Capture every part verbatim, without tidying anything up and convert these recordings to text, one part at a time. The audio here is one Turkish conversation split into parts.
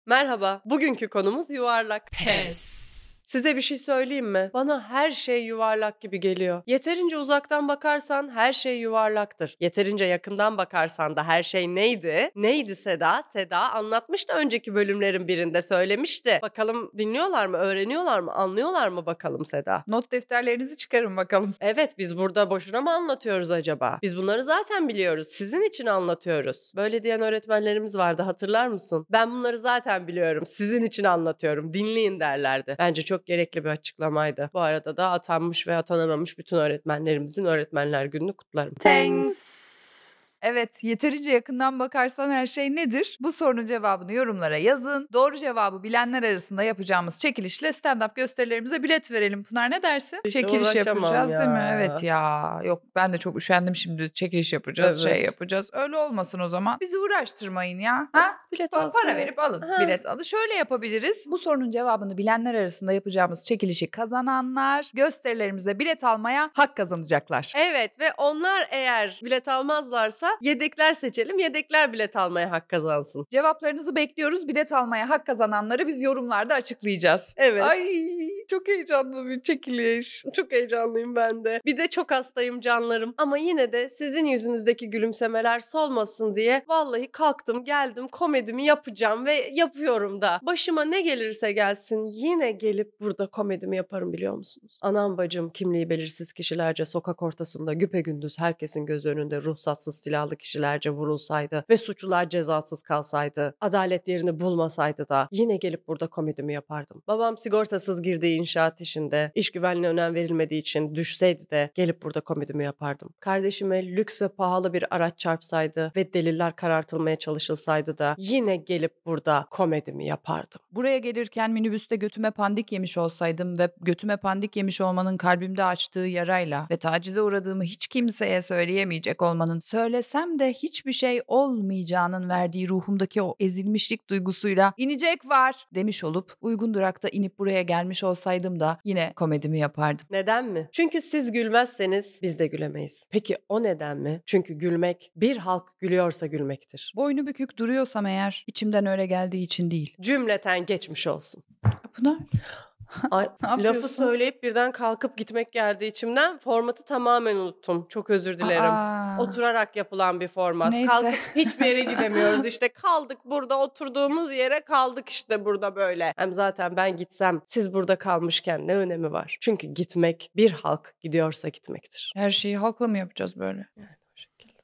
Merhaba, bugünkü konumuz yuvarlak. Pes. Size bir şey söyleyeyim mi? Bana her şey yuvarlak gibi geliyor. Yeterince uzaktan bakarsan her şey yuvarlaktır. Yeterince yakından bakarsan da her şey neydi? Neydi Seda? Seda anlatmıştı önceki bölümlerin birinde, söylemişti. Bakalım dinliyorlar mı, öğreniyorlar mı, anlıyorlar mı bakalım Seda? Not defterlerinizi çıkarın bakalım. Evet, biz burada boşuna mı anlatıyoruz acaba? Biz bunları zaten biliyoruz. Sizin için anlatıyoruz. Böyle diyen öğretmenlerimiz vardı, hatırlar mısın? Ben bunları zaten biliyorum. Sizin için anlatıyorum. Dinleyin derlerdi. Bence çok gerekli bir açıklamaydı. Bu arada da atanmış ve atanamamış bütün öğretmenlerimizin Öğretmenler Günü'nü kutlarım. Thanks. Evet, yeterince yakından bakarsan her şey nedir? Bu sorunun cevabını yorumlara yazın. Doğru cevabı bilenler arasında yapacağımız çekilişle stand-up gösterilerimize bilet verelim. Pınar ne dersin? İşte çekiliş uğraşamam yapacağız ya. değil mi? Evet ya. Yok ben de çok üşendim şimdi. Çekiliş yapacağız, Evet. şey yapacağız. Öyle olmasın o zaman. Bizi uğraştırmayın ya. Ha? Bilet Pa- alsın. Para verip alın. Ha. Bilet alın. Şöyle yapabiliriz. Bu sorunun cevabını bilenler arasında yapacağımız çekilişi kazananlar gösterilerimize bilet almaya hak kazanacaklar. Evet ve onlar eğer bilet almazlarsa yedekler seçelim. Yedekler bilet almaya hak kazansın. Cevaplarınızı bekliyoruz. Bilet almaya hak kazananları biz yorumlarda açıklayacağız. Evet. Ay çok heyecanlı bir çekiliş. Çok heyecanlıyım ben de. Bir de çok hastayım canlarım. Ama yine de sizin yüzünüzdeki gülümsemeler solmasın diye vallahi kalktım geldim komedimi yapacağım ve yapıyorum da. Başıma ne gelirse gelsin yine gelip burada komedimi yaparım biliyor musunuz? Anam bacım kimliği belirsiz kişilerce sokak ortasında güpegündüz herkesin göz önünde ruhsatsız silahlı kişilerce vurulsaydı ve suçlular cezasız kalsaydı, adalet yerini bulmasaydı da yine gelip burada komedimi yapardım. Babam sigortasız girdiği inşaat işinde, iş güvenliğine önem verilmediği için düşseydi de gelip burada komedimi yapardım. Kardeşime lüks ve pahalı bir araç çarpsaydı ve deliller karartılmaya çalışılsaydı da yine gelip burada komedimi yapardım. Buraya gelirken minibüste götüme pandik yemiş olsaydım ve götüme pandik yemiş olmanın kalbimde açtığı yarayla ve tacize uğradığımı hiç kimseye söyleyemeyecek olmanın, söylesem de hiçbir şey olmayacağının verdiği ruhumdaki o ezilmişlik duygusuyla inecek var demiş olup uygun durakta inip buraya gelmiş olsaydım da yine komedimi yapardım. Neden mi? Çünkü siz gülmezseniz biz de gülemeyiz. Peki o neden mi? Çünkü gülmek bir halk gülüyorsa gülmektir. Boynu bükük duruyorsam eğer içimden öyle geldiği için değil. Cümleten geçmiş olsun. Pınar. Ay, Ne lafı yapıyorsun? söyleyip birden kalkıp gitmek geldi içimden. Formatı tamamen unuttum. Çok özür dilerim. Aa. Oturarak yapılan bir format. Neyse. Kalkıp hiçbir yere gidemiyoruz. İşte kaldık burada, oturduğumuz yere kaldık işte burada böyle. Hem zaten ben gitsem siz burada kalmışken ne önemi var? Çünkü gitmek bir halk gidiyorsa gitmektir. Her şeyi halkla mı yapacağız böyle? Yani o şekilde.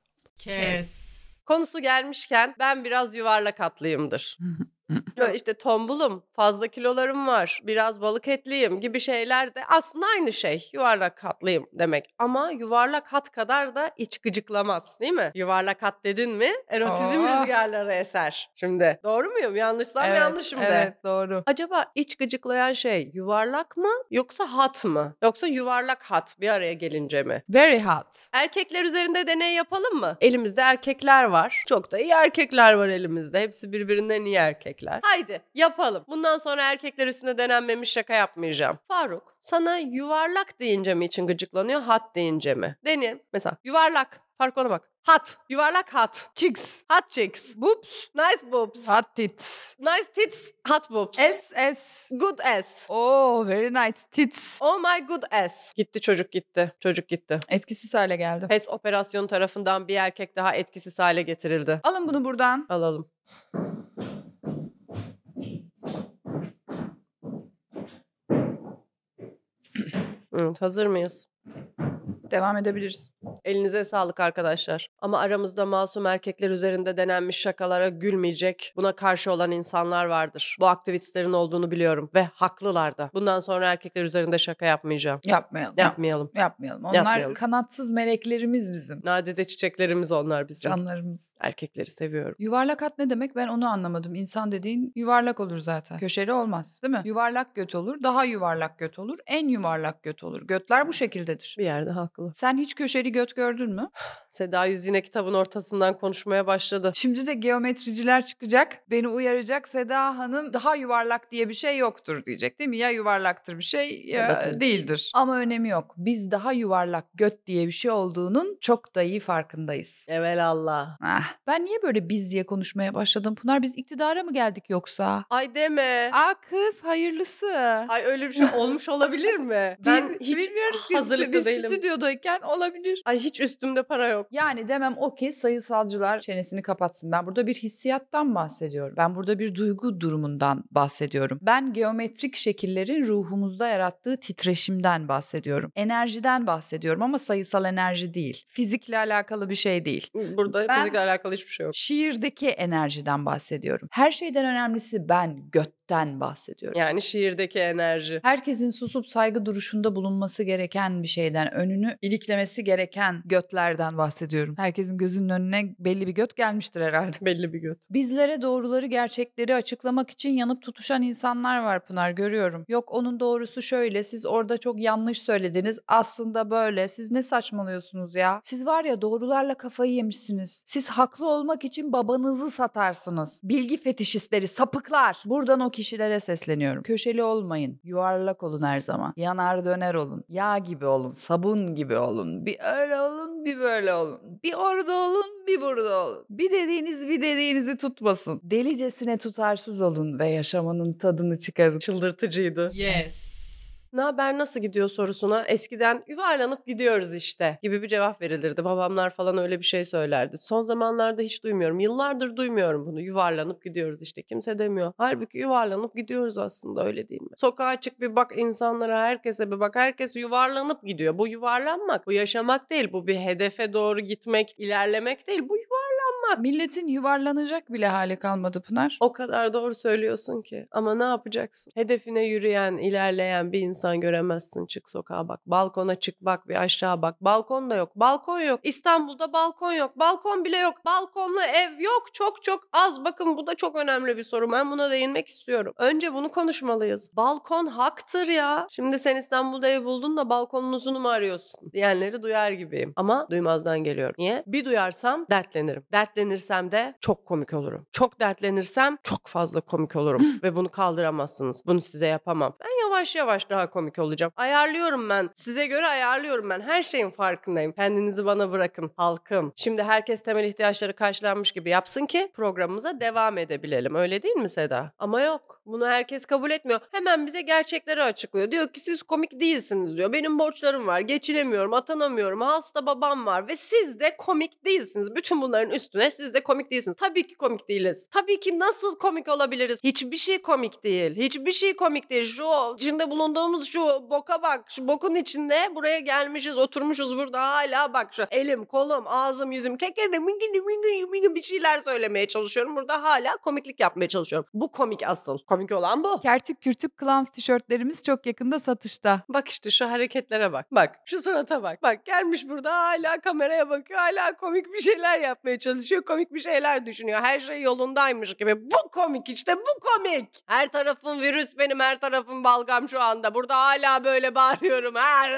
Kes. Konusu gelmişken ben biraz yuvarlak atlıyımdır. Böyle işte tombulum, fazla kilolarım var, biraz balık etliyim gibi şeyler de aslında aynı şey. Yuvarlak hatlıyım demek. Ama yuvarlak hat kadar da iç gıcıklamaz değil mi? Yuvarlak hat dedin mi erotizm Oh. rüzgarları eser. Şimdi doğru muyum? Yanlışsam Evet, yanlışım de. Evet doğru. Acaba iç gıcıklayan şey yuvarlak mı yoksa hat mı? Yoksa yuvarlak hat bir araya gelince mi? Very hot. Erkekler üzerinde deney yapalım mı? Elimizde erkekler var. Çok da iyi erkekler var elimizde. Hepsi birbirinden iyi erkekler. Haydi yapalım. Bundan sonra erkekler üstünde denenmemiş şaka yapmayacağım. Faruk, sana yuvarlak deyince mi için gıcıklanıyor, hat deyince mi? Deneyelim. Mesela yuvarlak. Faruk ona bak. Hat. Yuvarlak hat. Chicks. Hot chicks. Boobs. Nice boobs. Hot tits. Nice tits. Hot boobs. S S. Good ass. Oh very nice tits. Oh my good ass. Gitti çocuk gitti. Çocuk gitti. Etkisiz hale geldi. P E S operasyonu tarafından bir erkek daha etkisiz hale getirildi. Alın bunu buradan. Alalım. Evet, hazır mıyız? Devam edebiliriz. Elinize sağlık arkadaşlar. Ama aramızda masum erkekler üzerinde denenmiş şakalara gülmeyecek, buna karşı olan insanlar vardır. Bu aktivistlerin olduğunu biliyorum ve haklılar da. Bundan sonra erkekler üzerinde şaka yapmayacağım. Yapmayalım. Yapmayalım. Yapmayalım. Onlar Yapmayalım. kanatsız meleklerimiz bizim. Nadide çiçeklerimiz onlar bizim. Canlarımız. Erkekleri seviyorum. Yuvarlak hat ne demek ben onu anlamadım. İnsan dediğin yuvarlak olur zaten. Köşeli olmaz değil mi? Yuvarlak göt olur, daha yuvarlak göt olur, en yuvarlak göt olur. Götler bu şekildedir. Bir yerde haklı. Sen hiç köşeli göt göt gördün mü? Seda Yüz yine kitabın ortasından konuşmaya başladı. Şimdi de geometriciler çıkacak, beni uyaracak. Seda Hanım daha yuvarlak diye bir şey yoktur diyecek değil mi? Ya yuvarlaktır bir şey ya Evet, evet. değildir. Ama önemi yok. Biz daha yuvarlak göt diye bir şey olduğunun çok da iyi farkındayız. Evelallah. Ah, ben niye böyle biz diye konuşmaya başladım Pınar? Biz iktidara mı geldik yoksa? Ay deme. Aa kız hayırlısı. Ay öyle bir şey olmuş olabilir mi? Ben Bil- hiç bilmiyoruz ki hazırlıklı biz değilim. stüdyodayken olabilir. Ay hiç üstümde para yok. Yani demem o ki sayısalcılar çenesini kapatsın. Ben burada bir hissiyattan bahsediyorum. Ben burada bir duygu durumundan bahsediyorum. Ben geometrik şekillerin ruhumuzda yarattığı titreşimden bahsediyorum. Enerjiden bahsediyorum ama sayısal enerji değil. Fizikle alakalı bir şey değil. Burada Ben- fizikle alakalı hiçbir şey yok. Şiirdeki enerjiden bahsediyorum. Her şeyden önemlisi ben götten bahsediyorum. Yani şiirdeki enerji. Herkesin susup saygı duruşunda bulunması gereken bir şeyden, önünü iliklemesi gereken götlerden bahsediyorum. Herkesin gözünün önüne belli bir göt gelmiştir herhalde. Belli bir göt. Bizlere doğruları, gerçekleri açıklamak için yanıp tutuşan insanlar var Pınar, görüyorum. Yok onun doğrusu şöyle, siz orada çok yanlış söylediniz, aslında böyle. Siz ne saçmalıyorsunuz ya? Siz var ya doğrularla kafayı yemişsiniz. Siz haklı olmak için babanızı satarsınız. Bilgi fetişistleri, sapıklar. Buradan o kişilere sesleniyorum. Köşeli olmayın. Yuvarlak olun her zaman. Yanar döner olun. Yağ gibi olun. Sabun gibi olun. Bir öyle olun, bir böyle olun. Bir orada olun, bir burada olun. Bir dediğiniz bir dediğinizi tutmasın. Delicesine tutarsız olun ve yaşamanın tadını çıkarın. Çıldırtıcıydı. Yes. Ne haber, nasıl gidiyor sorusuna eskiden yuvarlanıp gidiyoruz işte gibi bir cevap verilirdi. Babamlar falan öyle bir şey söylerdi. Son zamanlarda hiç duymuyorum. Yıllardır duymuyorum bunu. Yuvarlanıp gidiyoruz işte. Kimse demiyor. Halbuki yuvarlanıp gidiyoruz aslında, öyle değil mi? Sokağa çık bir bak, insanlara, herkese bir bak. Herkes yuvarlanıp gidiyor. Bu yuvarlanmak, bu yaşamak değil. Bu bir hedefe doğru gitmek, ilerlemek değil. Bu yuvarlanmak. Milletin yuvarlanacak bile hali kalmadı Pınar. O kadar doğru söylüyorsun ki. Ama ne yapacaksın? Hedefine yürüyen, ilerleyen bir insan göremezsin. Çık sokağa bak. Balkona çık bak, bir aşağı bak. Balkon da yok. Balkon yok. İstanbul'da balkon yok. Balkon bile yok. Balkonlu ev yok. Çok çok az. Bakın bu da çok önemli bir soru. Ben buna değinmek istiyorum. Önce bunu konuşmalıyız. Balkon haktır ya. Şimdi sen İstanbul'da ev buldun da balkonun uzunu mu arıyorsun diyenleri duyar gibiyim. Ama duymazdan geliyorum. Niye? Bir duyarsam dertlenirim. Dertlenirsem de çok komik olurum. Çok dertlenirsem çok fazla komik olurum. Ve bunu kaldıramazsınız. Bunu size yapamam. Ben yavaş yavaş daha komik olacağım. Ayarlıyorum ben. Size göre ayarlıyorum ben. Her şeyin farkındayım. Kendinizi bana bırakın halkım. Şimdi herkes temel ihtiyaçları karşılanmış gibi yapsın ki programımıza devam edebilelim. Öyle değil mi Seda? Ama yok. Bunu herkes kabul etmiyor. Hemen bize gerçekleri açıklıyor. Diyor ki siz komik değilsiniz diyor. Benim borçlarım var. Geçinemiyorum, atanamıyorum. Hasta babam var ve siz de komik değilsiniz. Bütün bunların üstüne siz de komik değilsiniz. Tabii ki komik değiliz. Tabii ki nasıl komik olabiliriz? Hiçbir şey komik değil. Hiçbir şey komik değil. Şu içinde bulunduğumuz şu boka bak. Şu bokun içinde buraya gelmişiz, oturmuşuz burada hala bak şu elim, kolum, ağzım, yüzüm kekerde mingini mingini mingini bir şeyler söylemeye çalışıyorum. Burada hala komiklik yapmaya çalışıyorum. Bu komik asıl. Komik olan bu. Kertik kürtük clowns tişörtlerimiz çok yakında satışta. Bak işte şu hareketlere bak. Bak şu surata bak. Bak gelmiş burada hala kameraya bakıyor. Hala komik bir şeyler yapmaya çalışıyor. Komik bir şeyler düşünüyor. Her şey yolundaymış gibi. Bu komik işte, bu komik. Her tarafım virüs benim, her tarafım balgam şu anda. Burada hala böyle bağırıyorum.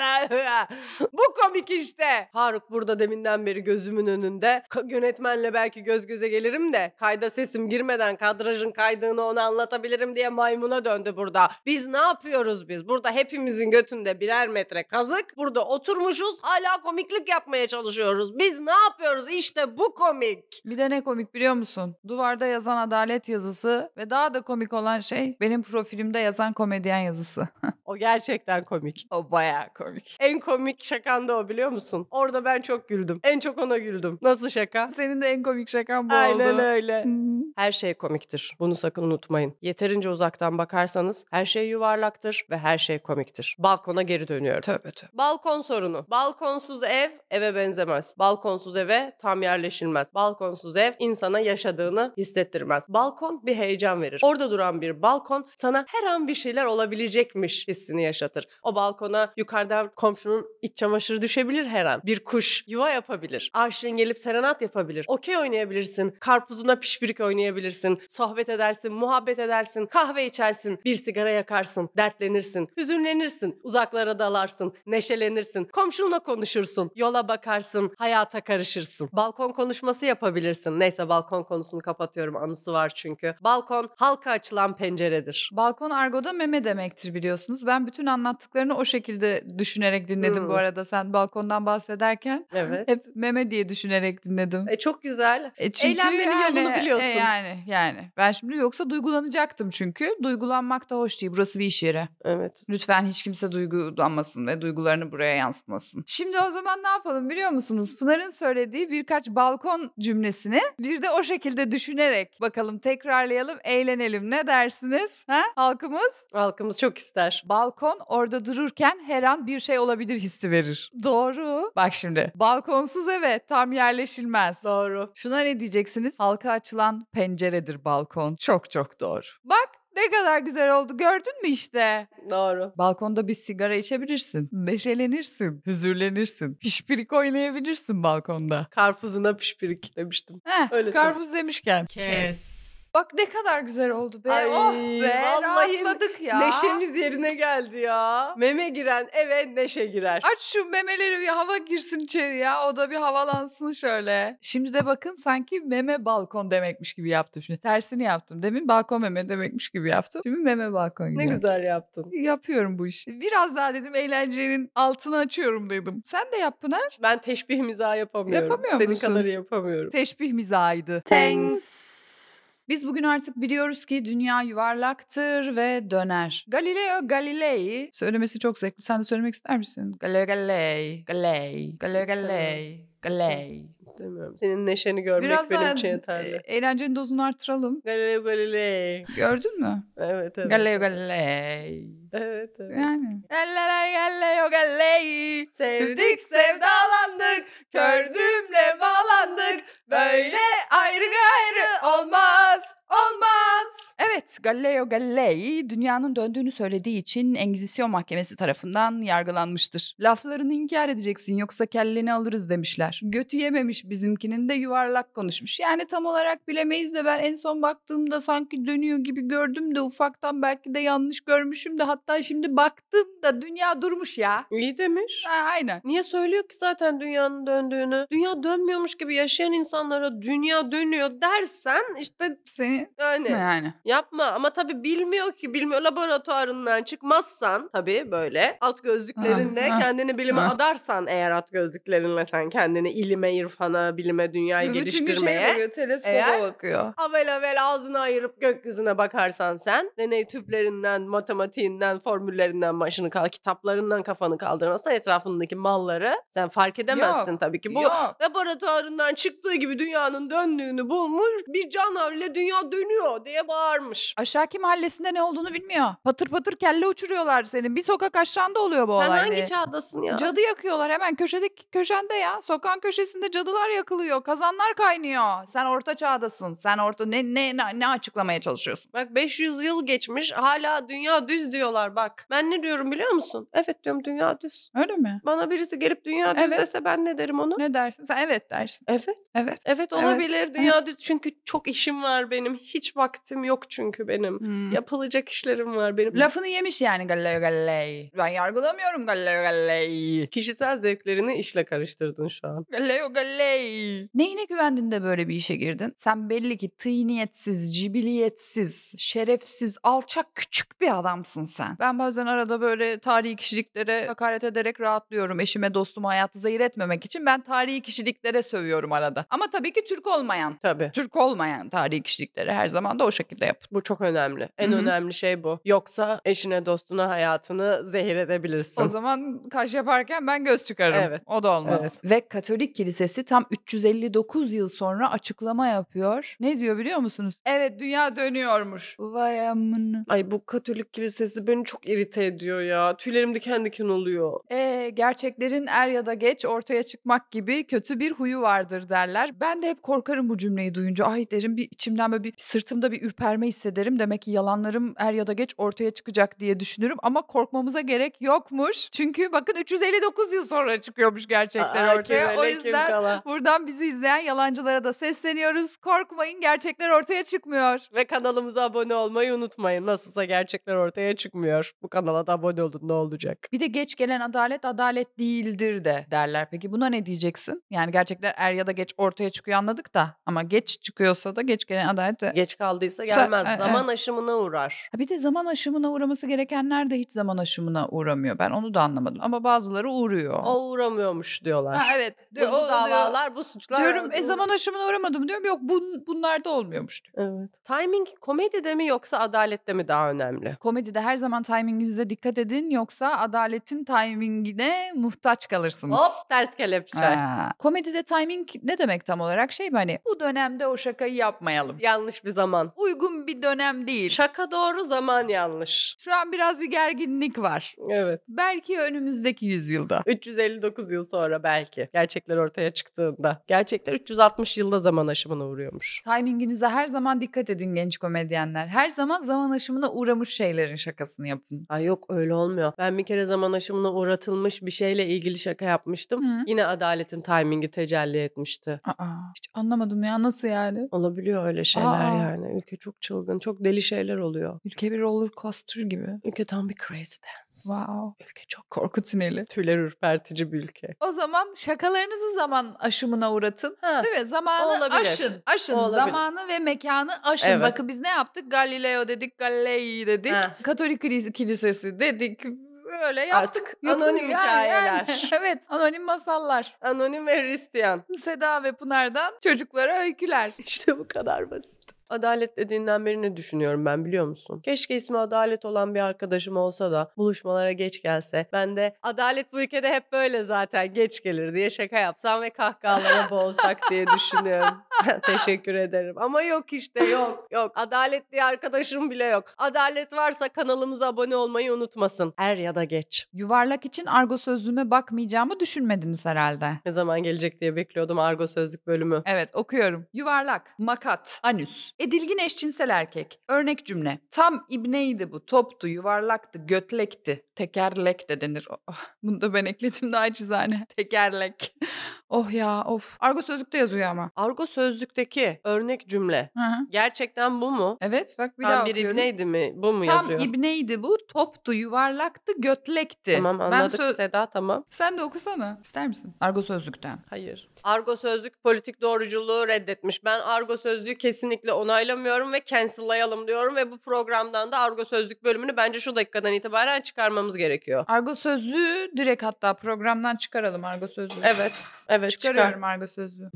Bu komik işte. Faruk burada deminden beri gözümün önünde. Ka- yönetmenle belki göz göze gelirim de kayda sesim girmeden kadrajın kaydığını ona anlatabilirim diye maymuna döndü burada. Biz ne yapıyoruz biz? Burada hepimizin götünde birer metre kazık. Burada oturmuşuz hala komiklik yapmaya çalışıyoruz. Biz ne yapıyoruz? İşte bu komik. Bir de ne komik biliyor musun? Duvarda yazan adalet yazısı ve daha da komik olan şey benim profilimde yazan komedyen yazısı. O gerçekten komik. O bayağı komik. En komik şakan da o, biliyor musun? Orada ben çok güldüm. En çok ona güldüm. Nasıl şaka? Senin de en komik şakan bu Aynen oldu. öyle. Hmm. Her şey komiktir. Bunu sakın unutmayın. Yeterince uzaktan bakarsanız her şey yuvarlaktır ve her şey komiktir. Balkona geri dönüyorum. Tövbe tövbe. Balkon sorunu. Balkonsuz ev eve benzemez. Balkonsuz eve tam yerleşilmez. Balkon balkonsuz ev insana yaşadığını hissettirmez. Balkon bir heyecan verir. Orada duran bir balkon sana her an bir şeyler olabilecekmiş hissini yaşatır. O balkona yukarıdan komşunun iç çamaşırı düşebilir her an. Bir kuş yuva yapabilir. Aşığın gelip serenat yapabilir. Okey oynayabilirsin. Karpuzuna pişpirik oynayabilirsin. Sohbet edersin, muhabbet edersin. Kahve içersin. Bir sigara yakarsın. Dertlenirsin. Hüzünlenirsin. Uzaklara dalarsın. Neşelenirsin. Komşunla konuşursun. Yola bakarsın. Hayata karışırsın. Balkon konuşması yapabilirsin. Neyse balkon konusunu kapatıyorum. Anısı var çünkü. Balkon halka açılan penceredir. Balkon argoda meme demektir biliyorsunuz. Ben bütün anlattıklarını o şekilde düşünerek dinledim Hmm. bu arada. Sen balkondan bahsederken Evet. hep meme diye düşünerek dinledim. E çok güzel. E çünkü Eğlenmenin yani, yolunu biliyorsun. e yani yani ben şimdi yoksa duygulanacaktım çünkü. Duygulanmak da hoş değil. Burası bir iş yeri. Evet. Lütfen hiç kimse duygulanmasın ve duygularını buraya yansıtmasın. Şimdi o zaman ne yapalım biliyor musunuz? Pınar'ın söylediği birkaç balkon cümlesini bir de o şekilde düşünerek bakalım tekrarlayalım, eğlenelim. Ne dersiniz? Ha? Halkımız? Halkımız çok ister. Balkon orada dururken her an bir şey olabilir hissi verir. Doğru. Bak şimdi. Balkonsuz eve tam yerleşilmez. Doğru. Şuna ne diyeceksiniz? Halka açılan penceredir balkon. Çok çok doğru. Bak ne kadar güzel oldu. Gördün mü işte? Doğru. Balkonda bir sigara içebilirsin. Neşelenirsin. Hüzürlenirsin. Pişpirik oynayabilirsin balkonda. Karpuzuna pişpirik demiştim. Heh, Öyle karpuz demişken. Kes. Bak ne kadar güzel oldu be. Ay, oh be vallahi rahatladık ya. Neşemiz yerine geldi ya. Meme giren eve neşe girer. Aç şu memeleri bir hava girsin içeri ya. O da bir havalansın şöyle. Şimdi de bakın sanki meme balkon demekmiş gibi yaptım şimdi. Tersini yaptım. Demin balkon meme demekmiş gibi yaptım. Şimdi meme balkon gibi Ne yaptım. güzel yaptın. Yapıyorum bu işi. Biraz daha dedim eğlencenin altını açıyorum dedim. Sen de yap Pınar. Ben teşbih mizahı yapamıyorum. Yapamıyor Senin musun? kadarı yapamıyorum. Teşbih mizahıydı. Thanks. Biz bugün artık biliyoruz ki dünya yuvarlaktır ve döner. Galileo Galilei söylemesi çok zevkli. Sen de söylemek ister misin? Galileo Galilei, Galilei, Galileo Galilei, Galilei. Demiyorum. Senin neşeni görmek Biraz benim daha için e, yeterli. eğlencenin dozunu artıralım. Galileo Galilei. Gördün mü? Evet evet. Galileo Galilei. Evet evet. Yani. Galileo Galilei. Sevdik sevdalandık. Kördümle bağlandık. Böyle ayrı gayrı olmaz. Olmaz. Evet, Galileo Galilei dünyanın döndüğünü söylediği için Engizisyon Mahkemesi tarafından yargılanmıştır. Laflarını inkar edeceksin yoksa kelleni alırız demişler. Götü yememiş bizimkinin de yuvarlak konuşmuş. Yani tam olarak bilemeyiz de ben en son baktığımda sanki dönüyor gibi gördüm de ufaktan belki de yanlış görmüşüm de hatta şimdi baktım da dünya durmuş ya. İyi demiş. Ha, aynen. Niye söylüyor ki zaten dünyanın döndüğünü? Dünya dönmüyormuş gibi yaşayan insanlara dünya dönüyor dersen işte Seni yani yani. yapma ama tabii bilmiyor ki bilmiyor laboratuvarından çıkmazsan tabii böyle alt gözlüklerinle Ah, ah, kendini bilime ah. adarsan eğer alt gözlüklerinle sen kendini ilime, irfana, bilime, dünyayı Bütün gün şeye geliştirmeye bakıyor, teleskopa eğer- bakıyor. avel avel ağzını ayırıp gökyüzüne bakarsan sen deney tüplerinden, matematiğinden, formüllerinden başını kal, kitaplarından kafanı kaldırmazsan etrafındaki malları sen fark edemezsin Yok, tabii ki. Bu Yok. laboratuvarından çıktığı gibi dünyanın döndüğünü bulmuş bir canavarla dünya dönüyor diye bağırmış. Aşağıki mahallesinde ne olduğunu bilmiyor. Patır patır kelle uçuruyorlar senin. Bir sokak aşağında oluyor bu Sen olay hangi diye. çağdasın ya? Cadı yakıyorlar hemen köşedeki köşende ya. Sokağın köşesinde cadılar yakılıyor. Kazanlar kaynıyor. Sen orta çağdasın. Sen orta ne ne ne, ne açıklamaya çalışıyorsun? Bak beş yüz yıl geçmiş hala dünya düz diyorlar bak. Ben ne diyorum biliyor musun? Evet diyorum dünya düz. Öyle mi? Bana birisi gelip dünya düz Evet. dese ben ne derim onu? Ne dersin? Sen evet dersin. Evet. Evet. Evet olabilir dünya düz çünkü çok işim var benim. Hiç vaktim yok çünkü benim. Hmm. Yapılacak işlerim var benim. Lafını yemiş yani Galileo Galilei. Ben yargılamıyorum Galileo Galilei. Kişisel zevklerini işle karıştırdın şu an. Galileo Galilei. Neyine güvendin de böyle bir işe girdin? Sen belli ki tıyniyetsiz, cibiliyetsiz, şerefsiz, alçak küçük bir adamsın sen. Ben bazen arada böyle tarihi kişiliklere hakaret ederek rahatlıyorum. Eşime, dostuma hayatı zehir etmemek için ben tarihi kişiliklere sövüyorum arada. Ama tabii ki Türk olmayan. Tabii. Türk olmayan tarihi kişilikleri her zaman da o şekilde yapın. Bu çok önemli. En Hı hı. önemli şey bu. Yoksa eşine dostuna hayatını zehir edebilirsin. O zaman kaş yaparken ben göz çıkarırım. Evet. O da olmaz. Evet. Ve Katolik Kilisesi tam üç yüz elli dokuz yıl sonra açıklama yapıyor. Ne diyor biliyor musunuz? Evet dünya dönüyormuş. Vay amına. Ay bu Katolik kilisesi beni beni çok irite ediyor ya. Tüylerim diken diken oluyor. Ee, gerçeklerin er ya da geç ortaya çıkmak gibi kötü bir huyu vardır derler. Ben de hep korkarım bu cümleyi duyunca. Ay derim, bir içimden böyle bir sırtımda bir ürperme hissederim. Demek ki yalanlarım er ya da geç ortaya çıkacak diye düşünürüm. Ama korkmamıza gerek yokmuş. Çünkü bakın üç yüz elli dokuz yıl sonra çıkıyormuş gerçekler Aa, ortaya. kim O öyle, kim yüzden kala. buradan bizi izleyen yalancılara da sesleniyoruz. Korkmayın, gerçekler ortaya çıkmıyor. Ve kanalımıza abone olmayı unutmayın. Nasılsa gerçekler ortaya çıkmıyor. Bu kanala da abone olun, ne olacak? Bir de geç gelen adalet adalet değildir de derler. Peki buna ne diyeceksin? Yani gerçekler er ya da geç ortaya çıkıyor anladık da, ama geç çıkıyorsa da geç gelen adalet de... Geç kaldıysa Sa- gelmez. e, e. Zaman aşımına uğrar. Ha, bir de zaman aşımına uğraması gerekenler de hiç zaman aşımına uğramıyor. Ben onu da anlamadım. Ama bazıları uğruyor. O uğramıyormuş diyorlar. Ha, evet. Bu, Diyor, bu o diyor. davalar, bu suçlar. Diyorum e zaman aşımına uğramadım diyorum. Yok bun, bunlar da olmuyormuş diyor. Evet. Timing komedide mi yoksa adalette mi daha önemli? Komedide her zaman timinginize dikkat edin, yoksa adaletin timingine muhtaç kalırsınız. Hop, ters kelepçe. Ha. Komedide timing ne demek tam olarak? Şey mi, hani bu dönemde o şakayı yapmayalım. Yanlış bir zaman. Uygun bir dönem değil. Şaka doğru, zaman yanlış. Şu an biraz bir gerginlik var. Evet. Belki önümüzdeki yüzyılda. üç yüz elli dokuz yıl sonra belki. Gerçekler ortaya çıktığında. Gerçekler üç yüz altmış yılda zaman aşımına uğruyormuş. Timinginize her zaman dikkat edin genç komedyenler. Her zaman zaman aşımına uğramış şeylerin şakasını yapın. Ay yok, öyle olmuyor. Ben bir kere zaman aşımına uğratılmış bir şeyle ilgili şaka yapmıştım. Hı. Yine adaletin timingi tecelli etmişti. Aa, hiç anlamadım ya, nasıl yani? Olabiliyor öyle şeyler Aa. yani. Ülke çok çılgın, çok deli şeyler oluyor. Ülke bir roller coaster gibi. Ülke tam bir crazy dance. Wow. Ülke çok Korku tüneli. tüyler ürpertici bir ülke. O zaman şakalarınızı zaman aşımına uğratın. Ha, Değil mi? Zamanı olabilir. aşın. Aşın. Olabilir. Zamanı ve mekanı aşın. Evet. Bakın biz ne yaptık? Galileo dedik, Galilei dedik. Ha. Katolik kilis- kilisesi dedik. Böyle yaptık. Artık Yapılıyor anonim yani, hikayeler. yani. Evet, anonim masallar. Anonim ve Hristiyan. Seda ve Pınar'dan çocuklara öyküler. İşte bu kadar basit. Adalet dediğinden beri ne düşünüyorum ben, biliyor musun? Keşke ismi Adalet olan bir arkadaşım olsa da buluşmalara geç gelse. Ben de adalet bu ülkede hep böyle zaten geç gelir diye şaka yapsam ve kahkahalara boğulsak diye düşünüyorum. Teşekkür ederim. Ama yok işte, yok yok. Adalet diye arkadaşım bile yok. Adalet varsa kanalımıza abone olmayı unutmasın. Er ya da geç. Yuvarlak için argo sözlüğüme bakmayacağımı düşünmediniz herhalde. Ne zaman gelecek diye bekliyordum argo sözlük bölümü. Evet, okuyorum. Yuvarlak, makat, anüs, edilgin eşcinsel erkek. Örnek cümle. Tam ibneydi bu, toptu, yuvarlaktı, götlekti. Tekerlek de denir. Oh, bunu da ben ekledim naçizane. Tekerlek. Oh ya, of. Argo sözlükte yazıyor ama. Argo sözlükteki örnek cümle Hı hı. gerçekten bu mu? Evet, bak bir Tam daha bir okuyorum. ibneydi mi? Bu mu Tam yazıyor? ibneydi bu, toptu, yuvarlaktı, götlekti. Tamam, anladık Ben sö- Seda, tamam. Sen de okusana. İster misin? Argo sözlükten. Hayır. Argo sözlük politik doğruculuğu reddetmiş. Ben argo sözlüğü kesinlikle onaylamıyorum ve cancel'layalım diyorum ve bu programdan da argo sözlük bölümünü bence şu dakikadan itibaren çıkarmamız gerekiyor. Argo sözlüğü direkt hatta programdan çıkaralım argo sözlüğü. Evet. Evet, çıkar. Çıkarıyorum argo sözlüğü.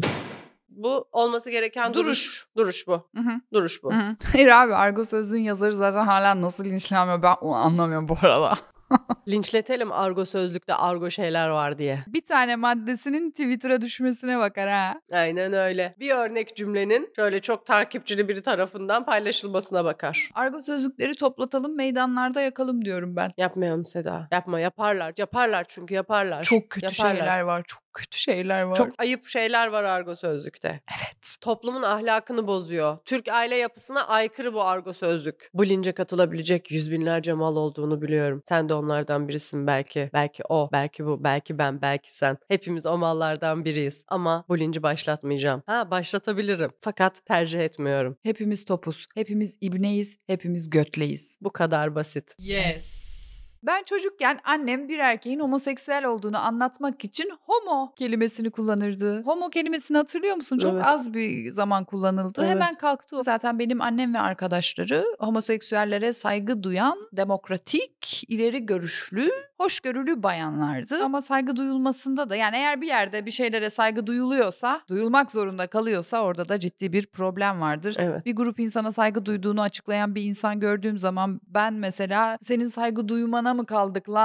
Bu olması gereken duruş. Duruş. Duruş bu. Hı hı. Duruş bu. Hı hı. Hayır abi, argo sözlüğün yazarı zaten hala nasıl linçlenmiyor ben onu anlamıyorum bu arada. Linçletelim argo sözlükte argo şeyler var diye. Bir tane maddesinin Twitter'a düşmesine bakar ha. Aynen öyle. Bir örnek cümlenin şöyle çok takipçili biri tarafından paylaşılmasına bakar. Argo sözlükleri toplatalım, meydanlarda yakalım diyorum ben. Yapmayalım Seda. Yapma, yaparlar. Yaparlar çünkü yaparlar. Çok kötü Yaparlar. şeyler var. Çok kötü şeyler var. Çok ayıp şeyler var argo sözlükte. Evet. Toplumun ahlakını bozuyor. Türk aile yapısına aykırı bu argo sözlük. Bu lince katılabilecek yüz binlerce mal olduğunu biliyorum. Sen de onlardan birisin belki. Belki o, belki bu, belki ben, belki sen. Hepimiz o mallardan biriyiz. Ama bu linci başlatmayacağım. Ha, başlatabilirim. Fakat tercih etmiyorum. Hepimiz topuz. Hepimiz ibneyiz. Hepimiz götleyiz. Bu kadar basit. Yes. Ben çocukken annem bir erkeğin homoseksüel olduğunu anlatmak için homo kelimesini kullanırdı. Homo kelimesini hatırlıyor musun? Çok Evet. az bir zaman kullanıldı. Evet. Hemen kalktı o. Zaten benim annem ve arkadaşları homoseksüellere saygı duyan, demokratik, ileri görüşlü, hoşgörülü bayanlardı. Ama saygı duyulmasında da, yani eğer bir yerde bir şeylere saygı duyuluyorsa, duyulmak zorunda kalıyorsa orada da ciddi bir problem vardır. Evet. Bir grup insana saygı duyduğunu açıklayan bir insan gördüğüm zaman ben mesela senin saygı duymana mı kaldık lan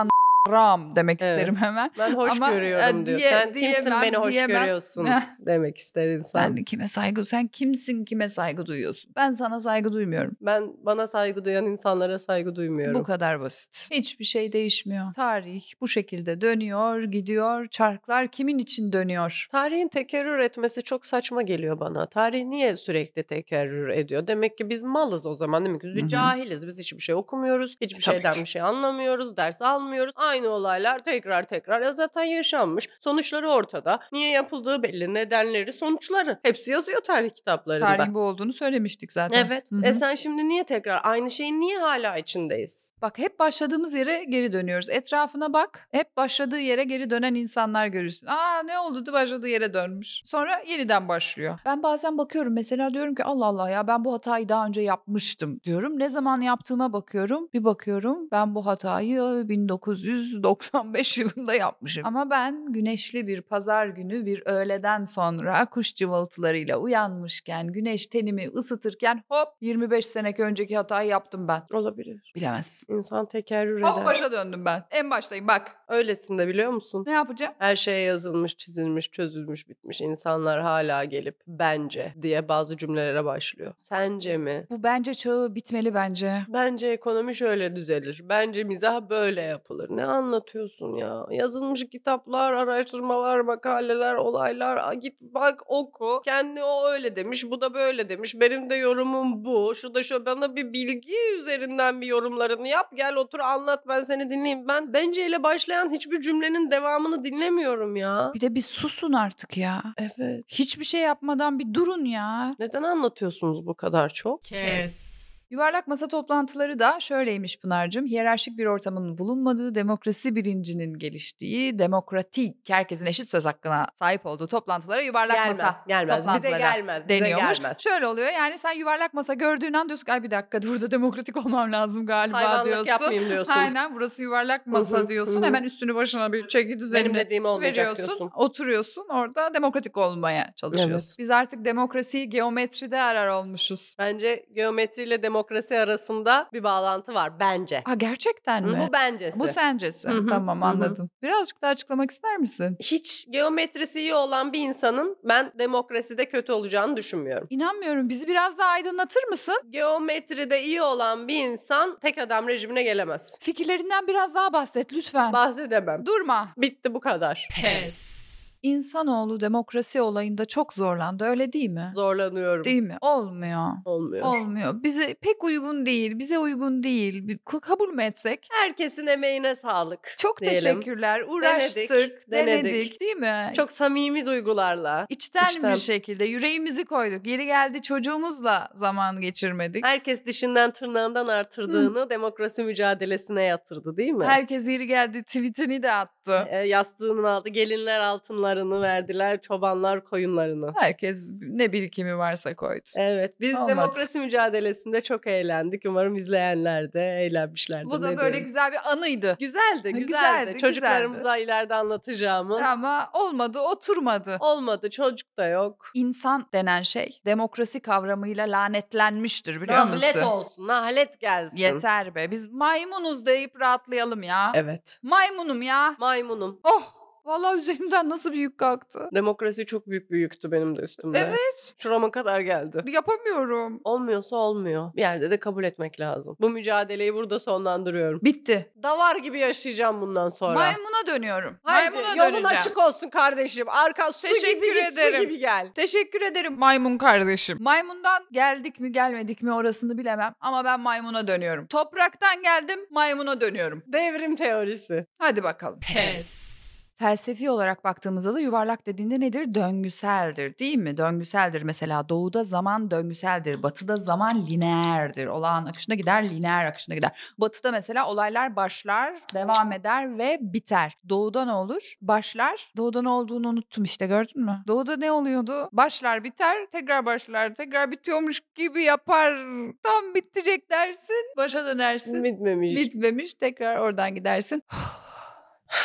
ram demek Evet. isterim hemen. Ben hoş Ama, görüyorum e, diyor. diye- Sen kimsin diyemem, beni hoş diyemem. görüyorsun Heh. demek ister insan. Sen kime saygı, sen kimsin kime saygı duyuyorsun? Ben sana saygı duymuyorum. Ben bana saygı duyan insanlara saygı duymuyorum. Bu kadar basit. Hiçbir şey değişmiyor. Tarih bu şekilde dönüyor, gidiyor. Çarklar kimin için dönüyor? Tarihin tekerrür etmesi çok saçma geliyor bana. Tarih niye sürekli tekerrür ediyor? Demek ki biz malız o zaman, değil mi? Biz Hı hı. cahiliz. Biz hiçbir şey okumuyoruz. Hiçbir Tabii şeyden ki. bir şey anlamıyoruz. Ders almıyoruz. Aynı olaylar tekrar tekrar ya zaten yaşanmış. Sonuçları ortada. Niye yapıldığı belli. Nedenleri, sonuçları. Hepsi yazıyor tarih kitaplarında. Tarihin bu olduğunu söylemiştik zaten. Evet. Hı hı. E sen şimdi niye tekrar aynı şeyin niye hala içindeyiz? Bak hep başladığımız yere geri dönüyoruz. Etrafına bak. Hep başladığı yere geri dönen insanlar görürsün. Aa ne oldu da başladığı yere dönmüş. Sonra yeniden başlıyor. Ben bazen bakıyorum mesela diyorum ki Allah Allah ya ben bu hatayı daha önce yapmıştım diyorum. Ne zaman yaptığıma bakıyorum. Bir bakıyorum ben bu hatayı bin dokuz yüz doksan beş yılında yapmışım. Ama ben güneşli bir pazar günü bir öğleden sonra kuş cıvıltılarıyla uyanmışken güneş tenimi ısıtırken hop yirmi beş sene önceki hatayı yaptım ben. Olabilir. Bilemezsin. İnsan tekerrür Hop eder. başa döndüm ben. En baştayım bak. Öylesinde biliyor musun? Ne yapacağım? Her şey yazılmış, çizilmiş, çözülmüş, bitmiş. İnsanlar hala gelip bence diye bazı cümlelere başlıyor. Sence mi? Bu bence çağı bitmeli bence. Bence ekonomi şöyle düzelir. Bence mizah böyle yapılır. Ne anlatıyorsun ya? Yazılmış kitaplar, araştırmalar, makaleler, olaylar. Aa, git bak oku. Kendi o öyle demiş, bu da böyle demiş. Benim de yorumum bu. Şu da şu. Bana bir bilgi üzerinden bir yorumlarını yap. Gel otur anlat ben seni dinleyeyim. Ben bence ile başlayan hiçbir cümlenin devamını dinlemiyorum ya. Bir de bir susun artık ya. Evet. Hiçbir şey yapmadan bir durun ya. Neden anlatıyorsunuz bu kadar çok? Kes. Yuvarlak masa toplantıları da şöyleymiş Pınar'cığım. Hiyerarşik bir ortamın bulunmadığı, demokrasi bilincinin geliştiği, demokratik, herkesin eşit söz hakkına sahip olduğu toplantılara yuvarlak Gelmez, masa gelmez. Bize toplantıları gelmez, bize deniyormuş. gelmez. Şöyle oluyor yani sen yuvarlak masa gördüğün an diyorsun ki ay bir dakika burada demokratik olmam lazım galiba Hayvanlık diyorsun. yapmayayım diyorsun. Aynen burası yuvarlak masa Hı hı, diyorsun. hı. Hemen üstünü başına bir çeki düzenini Benim dediğim olmayacak veriyorsun. diyorsun. Oturuyorsun orada demokratik olmaya çalışıyorsun. Evet. Biz artık demokrasiyi geometride arar olmuşuz. Bence geometriyle demokrasi arasında bir bağlantı var bence. Ha gerçekten Hı, mi? Bu bencesi. Bu sencesi. Hı hı, Tamam hı hı. anladım. Birazcık daha açıklamak ister misin? Hiç geometrisi iyi olan bir insanın ben demokraside kötü olacağını düşünmüyorum. İnanmıyorum. Bizi biraz daha aydınlatır mısın? Geometride iyi olan bir insan tek adam rejimine gelemez. Fikirlerinden biraz daha bahset lütfen. Bahsedemem. Durma. Bitti bu kadar. Pes. İnsanoğlu demokrasi olayında çok zorlandı öyle değil mi? Zorlanıyorum. Değil mi? Olmuyor. Olmuyor. Olmuyor. Bize pek uygun değil. Bize uygun değil. Bir- k- Kabul mü etsek? Herkesin emeğine sağlık. Çok diyelim. teşekkürler. Uğraştık. Denedik, Denedik. denedik. Değil mi? Çok samimi duygularla. içten, içten. bir şekilde yüreğimizi koyduk. Yeri geldi çocuğumuzla zaman geçirmedik. Herkes dişinden tırnağından artırdığını demokrasi mücadelesine yatırdı değil mi? Herkes yeri geldi tweetini de attı. E, yastığının aldı. Gelinler altınlarını verdiler. Çobanlar koyunlarını. Herkes ne birikimi varsa koydu. Evet. Biz Olmadı. demokrasi mücadelesinde çok eğlendik. Umarım izleyenler de eğlenmişlerdir. Bu da Ne böyle diyorum? güzel bir anıydı. Güzeldi, güzeldi. Güzeldi, Çocuklarımıza ileride anlatacağımız. Ama olmadı, oturmadı. Olmadı. Çocuk da yok. İnsan denen şey demokrasi kavramıyla lanetlenmiştir biliyor Nahlet musun? olsun. Nahlet gelsin. Yeter be. Biz maymunuz deyip rahatlayalım ya. Evet. Maymunum ya. Maymunum. Oh. Vallahi üzerimden nasıl bir yük kalktı. Demokrasi çok büyük bir yüktü benim de üstümde. Evet. Şurama kadar geldi. Yapamıyorum. Olmuyorsa olmuyor. Bir yerde de kabul etmek lazım. Bu mücadeleyi burada sonlandırıyorum. Bitti. Davar gibi yaşayacağım bundan sonra. Maymuna dönüyorum. Haydi Maymuna yolun döneceğim. açık olsun kardeşim. Arka su Teşekkür gibi git, ederim. su gibi gel. Teşekkür ederim maymun kardeşim. Maymundan geldik mi gelmedik mi orasını bilemem ama ben maymuna dönüyorum. Topraktan geldim maymuna dönüyorum. Devrim teorisi. Hadi bakalım. Pes. Felsefi olarak baktığımızda da yuvarlak dediğinde nedir? Döngüseldir değil mi? Döngüseldir. Mesela doğuda zaman döngüseldir. Batıda zaman lineerdir. Olağan akışına gider, lineer akışına gider. Batıda mesela olaylar başlar, devam eder ve biter. Doğuda ne olur? Başlar. Doğuda ne olduğunu unuttum işte gördün mü? Doğuda ne oluyordu? Başlar biter, tekrar başlar, tekrar bitiyormuş gibi yapar. Tam bitecek dersin, başa dönersin. Bitmemiş. Bitmemiş, tekrar oradan gidersin.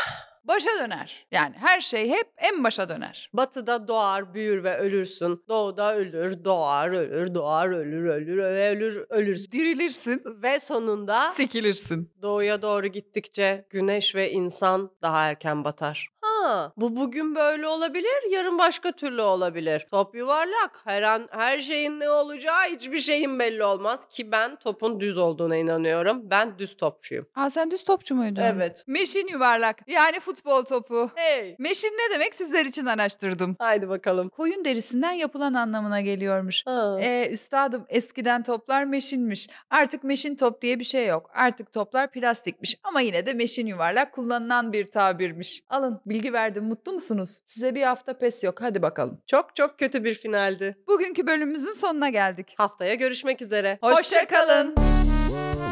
başa döner. Yani her şey hep en başa döner. Batıda doğar, büyür ve ölürsün. Doğuda ölür, doğar, ölür, doğar, ölür, ölür, ölür, ölürsün. Dirilirsin, Ve sonunda sekilirsin. doğuya doğru gittikçe güneş ve insan daha erken batar. Ha, bu bugün böyle olabilir, yarın başka türlü olabilir. Top yuvarlak, her an her şeyin ne olacağı hiçbir şeyin belli olmaz ki ben topun düz olduğuna inanıyorum. Ben düz topçuyum. Aa, sen düz topçu muydun? Evet. Meşin yuvarlak. Yani futbol topu. Hey, Meşin ne demek sizler için araştırdım. haydi bakalım. Koyun derisinden yapılan anlamına geliyormuş. Ha. Ee, üstadım eskiden toplar meşinmiş. Artık meşin top diye bir şey yok. Artık toplar plastikmiş. Ama yine de meşin yuvarlak kullanılan bir tabirmiş. Alın, bilgi verdim, mutlu musunuz? Size bir hafta pes yok, hadi bakalım. Çok çok kötü bir finaldi. Bugünkü bölümümüzün sonuna geldik. Haftaya görüşmek üzere. Hoşça kalın.